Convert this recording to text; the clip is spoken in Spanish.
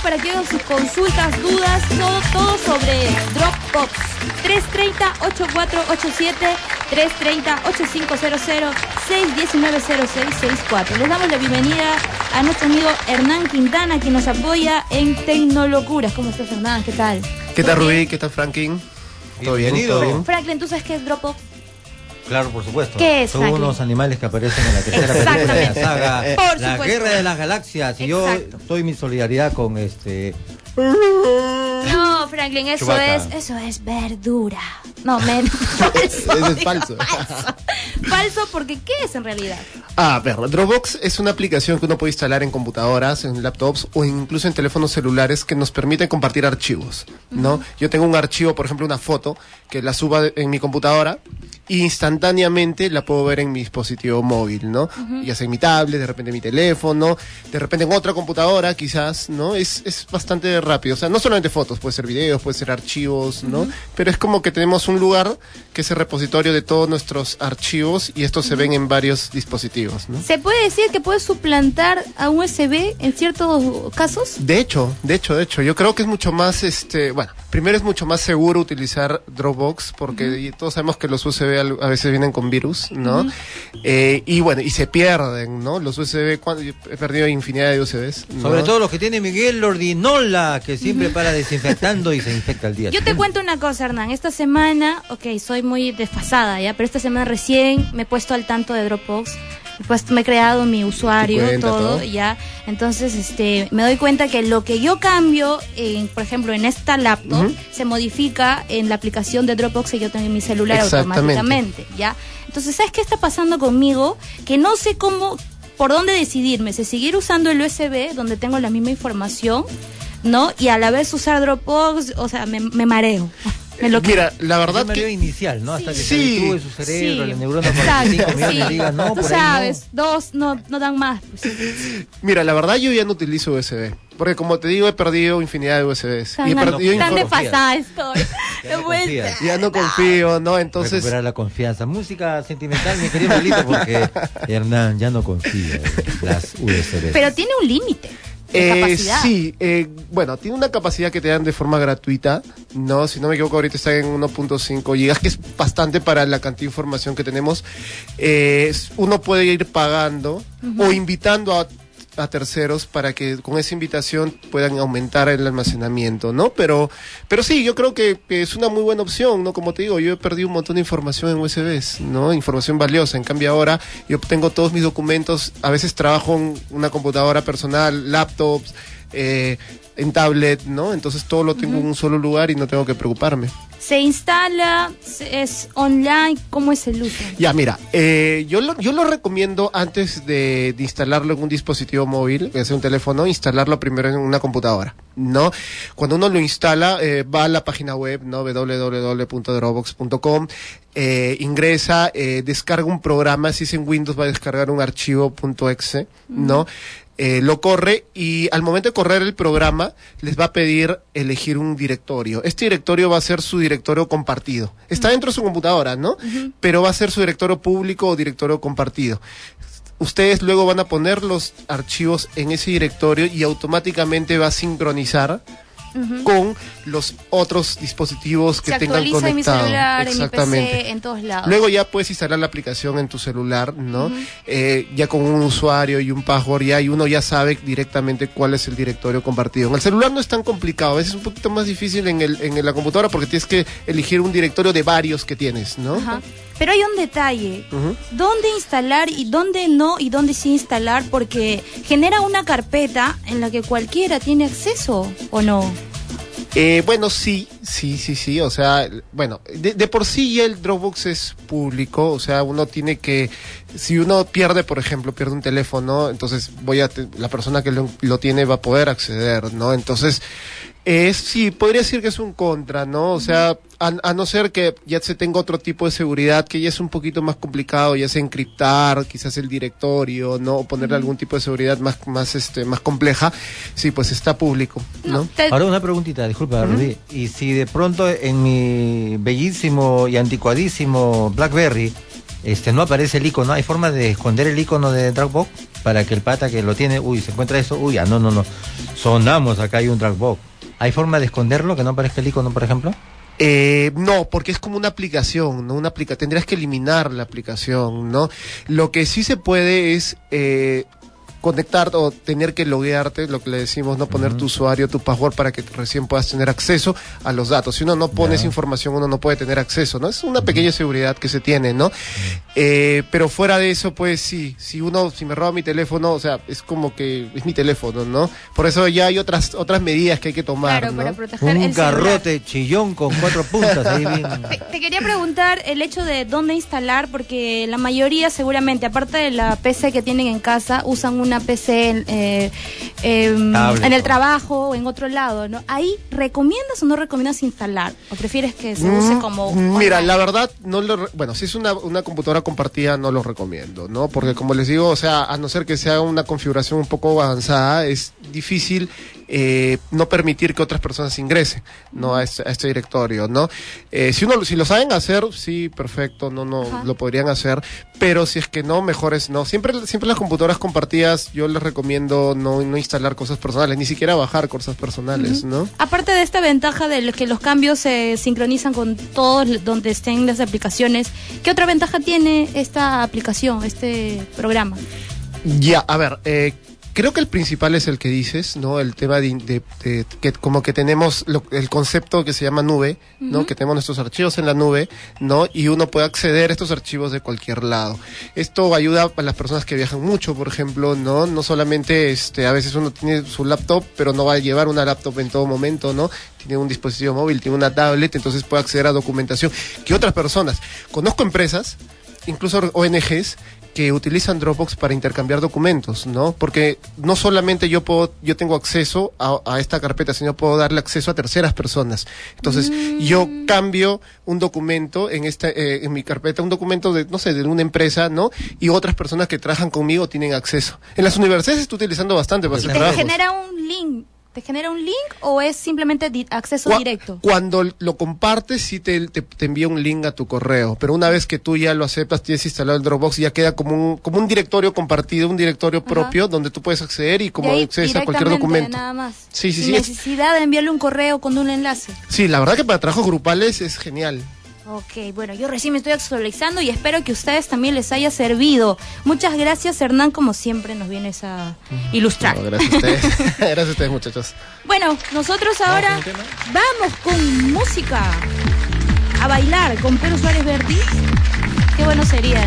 para que hagan sus consultas, dudas, todo sobre Dropbox. 330-8487, 330-8500, 619-0664. Les damos la bienvenida a nuestro amigo Hernán Quintana, que nos apoya en Tecnolocuras. ¿Cómo estás, Hernán? ¿Qué tal? ¿Qué tal, Rubí? ¿Qué tal, Franklin? ¿Todo bien? ¿Todo bien? Franklin, ¿tú sabes qué es Dropbox? Claro, por supuesto. ¿Qué es, Son Franklin? unos animales que aparecen en la tercera película de la saga Por La supuesto. Guerra de las Galaxias. Y yo doy mi solidaridad con No, Franklin, eso es verdura. No, falso. Eso es falso. Falso, porque ¿qué es en realidad? A ver, Dropbox es una aplicación que uno puede instalar en computadoras, en laptops o incluso en teléfonos celulares que nos permite compartir archivos, ¿no? Yo tengo un archivo, por ejemplo, una foto, que la suba en mi computadora y instantáneamente la puedo ver en mi dispositivo móvil, ¿no? Ya sea en mi tablet, de repente en mi teléfono, de repente en otra computadora quizás, ¿no? Es bastante rápido, o sea, no solamente fotos, puede ser videos, puede ser archivos, ¿no? Pero es como que tenemos un lugar que es el repositorio de todos nuestros archivos y estos se ven en varios dispositivos, ¿no? ¿Se puede decir que puede suplantar a USB en ciertos casos? De hecho, yo creo que es mucho más, bueno, primero es mucho más seguro utilizar Dropbox porque todos sabemos que los USB a veces vienen con virus, ¿no? Y bueno, y se pierden, ¿no? Los USB, he perdido infinidad de USBs, ¿no? Sobre todo los que tiene Miguel Lordinola, que siempre para desinfectando y se infecta al día. Yo te cuento una cosa, Hernán. Esta semana, soy muy desfasada, ¿ya? Pero esta semana recién me he puesto al tanto de Dropbox. Me he creado mi usuario, todo, ya. Entonces, me doy cuenta que lo que yo cambio, por ejemplo, en esta laptop, se modifica en la aplicación de Dropbox que yo tengo en mi celular automáticamente, ya. Entonces, ¿sabes qué está pasando conmigo? Que no sé por dónde decidirme, si seguir usando el USB, donde tengo la misma información, ¿no? Y a la vez usar Dropbox, o sea, me mareo. Mira, la verdad que inicial, ¿no? Hasta que se habitúe su cerebro, la neurona por 5 minutos diga, no, tú por sabes, ahí no. 2 no dan más. Pues. Mira, la verdad yo ya no utilizo USB. Porque como te digo, he perdido infinidad de USBs. Tan desfasada estoy. Ya no confío, ¿no? Entonces... Recuperar la confianza. Música sentimental, mi querido Lito, porque Hernán ya no confía en las USBs. Pero tiene un límite. Sí, bueno, tiene una capacidad que te dan de forma gratuita, ¿no? Si no me equivoco, ahorita está en 1.5 gigas, que es bastante para la cantidad de información que tenemos. Uno puede ir pagando o invitando a terceros para que con esa invitación puedan aumentar el almacenamiento, ¿no? Pero sí, yo creo que es una muy buena opción, ¿no? Como te digo, yo he perdido un montón de información en USBs, ¿no? Información valiosa. En cambio ahora yo tengo todos mis documentos, a veces trabajo en una computadora personal, laptops, en tablet, ¿no? Entonces todo lo tengo en un solo lugar y no tengo que preocuparme. ¿Se instala? ¿Es online? ¿Cómo es el uso? Ya, mira, yo lo recomiendo antes de instalarlo en un dispositivo móvil, que es un teléfono, instalarlo primero en una computadora, ¿no? Cuando uno lo instala, va a la página web, ¿no? www.dropbox.com, ingresa, descarga un programa, si es en Windows va a descargar un archivo .exe, ¿no? Lo corre y al momento de correr el programa les va a pedir elegir un directorio. Este directorio va a ser su directorio compartido. Está dentro de su computadora, ¿no? Pero va a ser su directorio público o directorio compartido. Ustedes luego van a poner los archivos en ese directorio y automáticamente va a sincronizar con los otros dispositivos que tengan conectado. Se actualiza en mi celular, exactamente, en mi PC, en todos lados. Luego ya puedes instalar la aplicación en tu celular, ¿no? Ya con un usuario y un password y uno ya sabe directamente cuál es el directorio compartido. En el celular no es tan complicado, a veces es un poquito más difícil en la computadora porque tienes que elegir un directorio de varios que tienes, ¿no? Pero hay un detalle, ¿dónde instalar y dónde no y dónde sí instalar? Porque genera una carpeta en la que cualquiera tiene acceso, ¿o no? Bueno, sí, o sea, bueno, de por sí ya el Dropbox es público, o sea, uno tiene que, si uno pierde, por ejemplo, pierde un teléfono, entonces la persona que lo tiene va a poder acceder, ¿no? Entonces, sí, podría decir que es un contra, ¿no? O sea, a no ser que ya se tenga otro tipo de seguridad, que ya es un poquito más complicado, ya sea encriptar quizás el directorio, ¿no? O ponerle algún tipo de seguridad más compleja, sí, pues está público, ¿no? Ahora una preguntita, disculpa, Rudy. Y si de pronto en mi bellísimo y anticuadísimo BlackBerry no aparece el icono, ¿hay forma de esconder el icono de Dropbox? para que el pata que lo tiene, se encuentra eso, no, sonamos, acá hay un Dropbox. ¿Hay forma de esconderlo, que no aparezca el icono, por ejemplo? No, porque es como una aplicación, ¿no? Tendrías que eliminar la aplicación, ¿no? Lo que sí se puede es conectar o tener que loguearte, lo que le decimos, no poner tu usuario, tu password para que recién puedas tener acceso a los datos. Si uno no pone esa información, uno no puede tener acceso, ¿no? Es una pequeña seguridad que se tiene, ¿no? Pero fuera de eso, pues sí, si me roba mi teléfono, o sea, es como que es mi teléfono, ¿no? Por eso ya hay otras medidas que hay que tomar, claro, ¿no? para proteger un garrote chillón con 4 puntas ahí bien. Te quería preguntar el hecho de dónde instalar, porque la mayoría seguramente, aparte de la PC que tienen en casa, usan una PC en el trabajo o en otro lado, ¿no? ¿Ahí recomiendas o no recomiendas instalar? ¿O prefieres que se use como...? Mira, la verdad, si es una computadora compartida, no lo recomiendo, ¿no? Porque como les digo, o sea, a no ser que sea una configuración un poco avanzada, es difícil no permitir que otras personas ingresen, ¿no? a este directorio, ¿no? Si lo saben hacer, sí, perfecto, no lo podrían hacer, pero si es que no, mejor es no. Siempre las computadoras compartidas, yo les recomiendo no instalar cosas personales, ni siquiera bajar cosas personales, ¿no? Aparte de esta ventaja de que los cambios se sincronizan con todos donde estén las aplicaciones, ¿qué otra ventaja tiene esta aplicación, este programa? Ya, a ver, creo que el principal es el que dices, ¿no? El tema de que como que tenemos el concepto que se llama nube, ¿no? Que tenemos nuestros archivos en la nube, ¿no? Y uno puede acceder a estos archivos de cualquier lado. Esto ayuda a las personas que viajan mucho, por ejemplo, ¿no? No solamente, a veces uno tiene su laptop, pero no va a llevar una laptop en todo momento, ¿no? Tiene un dispositivo móvil, tiene una tablet, entonces puede acceder a documentación que otras personas. Conozco empresas, incluso ONGs, que utilizan Dropbox para intercambiar documentos, ¿no? Porque no solamente yo tengo acceso a esta carpeta, sino puedo darle acceso a terceras personas. Entonces, yo cambio un documento en mi carpeta, un documento de una empresa, ¿no? Y otras personas que trabajan conmigo tienen acceso. En las universidades se está utilizando bastante para hacer trabajos. ¿Te genera un link? ¿Te genera un link o es simplemente acceso directo? Cuando lo compartes, sí te envía un link a tu correo, pero una vez que tú ya lo aceptas, tienes instalado el Dropbox, ya queda como un directorio compartido, un directorio propio, donde tú puedes acceder y accedes a cualquier documento. Nada más. Sí, sin necesidad de enviarle un correo con un enlace. Sí, la verdad que para trabajos grupales es genial. Ok, bueno, yo recién me estoy actualizando y espero que a ustedes también les haya servido. Muchas gracias, Hernán, como siempre nos vienes a ilustrar. No, gracias a ustedes. Gracias a ustedes, muchachos. Bueno, nosotros ahora vamos con música, a bailar con Pedro Suárez Vértiz. Qué bueno sería.